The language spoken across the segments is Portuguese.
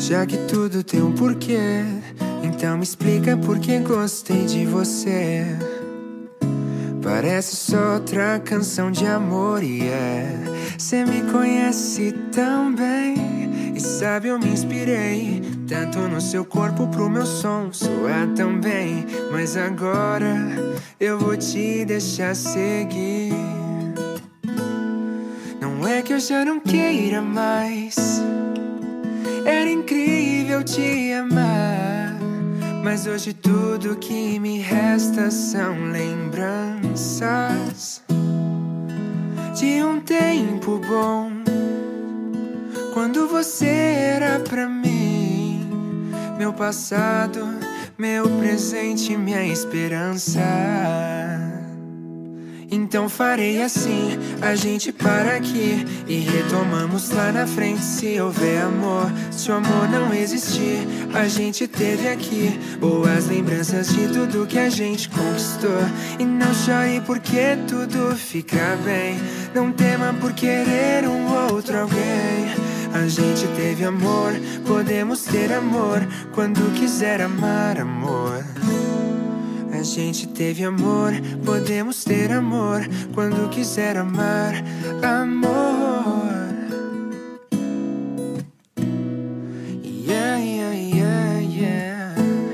Já que tudo tem um porquê, então me explica por que gostei de você. Parece só outra canção de amor e cê me conhece tão bem. E sabe, eu me inspirei tanto no seu corpo pro meu som soar tão bem. Mas agora eu vou te deixar seguir. Não é que eu já não queira mais, era incrível te amar, mas hoje tudo que me resta são lembranças de um tempo bom, quando você era pra mim meu passado, meu presente, minha esperança. Então farei assim, a gente para aqui e retomamos lá na frente. Se houver amor, se o amor não existir, a gente teve aqui boas lembranças de tudo que a gente conquistou. E não chore porque tudo fica bem, não tema por querer um outro alguém. A gente teve amor, podemos ter amor quando quiser amar, amor. A gente teve amor, podemos ter amor quando quiser amar, amor. Yeah, yeah, yeah, yeah.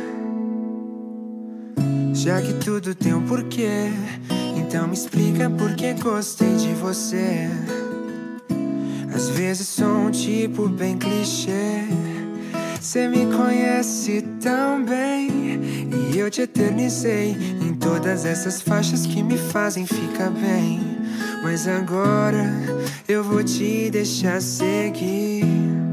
Já que tudo tem um porquê, então me explica por que gostei de você. Às vezes sou um tipo bem clichê, cê me conhece tão bem e eu te eternizei em todas essas faixas que me fazem ficar bem. Mas agora eu vou te deixar seguir.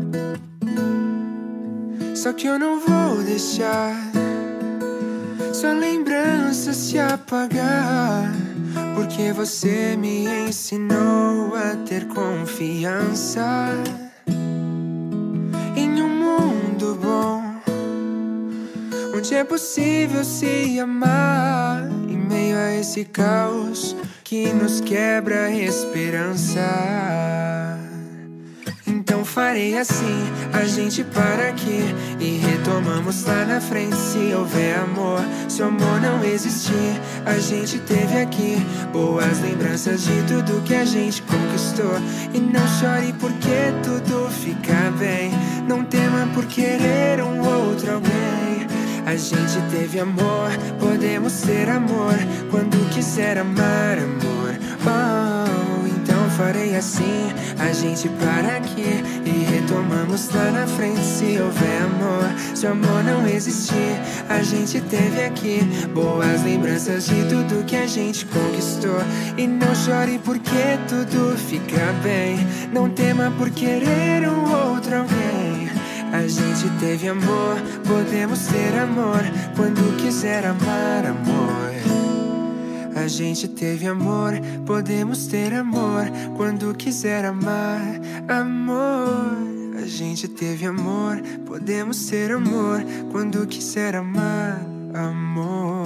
Só que eu não vou deixar sua lembrança se apagar, porque você me ensinou a ter confiança em um mundo bom, onde é possível se amar em meio a esse caos que nos quebra a esperança. Então farei assim, a gente para aqui e retomamos lá na frente. Se houver amor, se o amor não existir, a gente teve aqui boas lembranças de tudo que a gente conquistou. E não chore porque tudo fica bem, não tema por querer um outro alguém. A gente teve amor, podemos ter amor quando quiser amar, amor. Oh, então farei assim, a gente para aqui e retomamos lá na frente. Se houver amor, se o amor não existir, a gente teve aqui boas lembranças de tudo que a gente conquistou. E não chore porque tudo fica bem, não tema por querer um outro alguém. A gente teve amor, podemos ter amor quando quiser amar, amor. A gente teve amor, podemos ter amor quando quiser amar, amor. A gente teve amor, podemos ter amor quando quiser amar, amor.